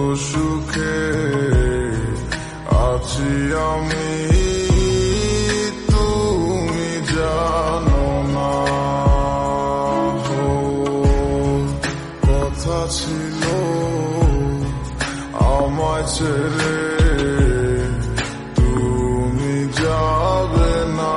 সুখে আছি আমি, তুমি জানো না। কথা ছিল আমায় ছেড়ে তুমি যাবে না,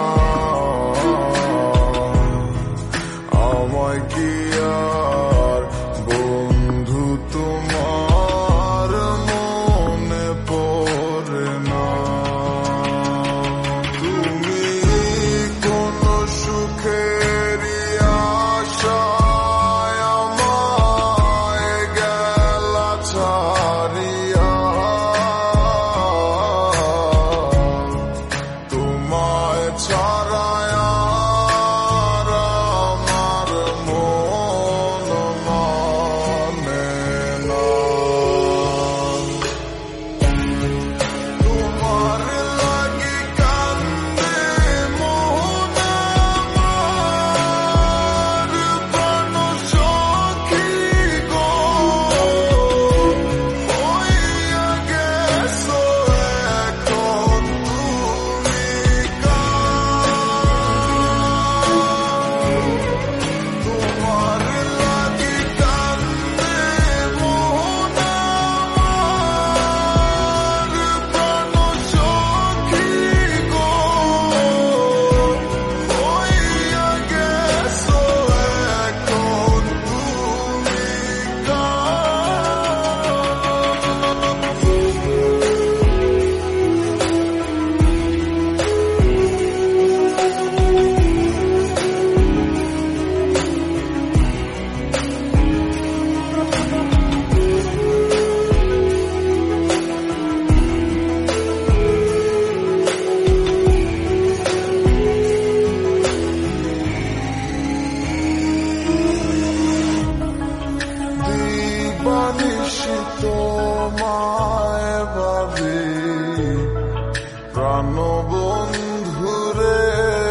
আমায় কি আর বন্ধু তোমার মনে পড়ে না? তুমি কোন সুখেরই আশায় আমায় গেলা ছাড়িয়া, তোমায় ছাড়ায় আর আমার মন মানে না। তোমার লাগি কান্দে মন আমার, প্রাণ সখী গো, হইয়া গেছো এখন তুমি তোমার লাগি কান্দে মন আমার, প্রাণ সখী গো, হইয়া গেছো এখন তুমি দিবানিশি তোমায় ভাবি প্রাণ বন্ধুরে,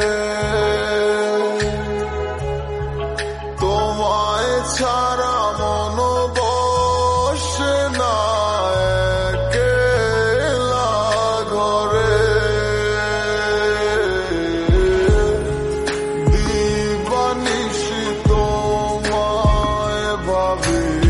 তোমায় ছাড়া মন বসে না একলা ঘরে। দিবানিশি তোমায় ভাবি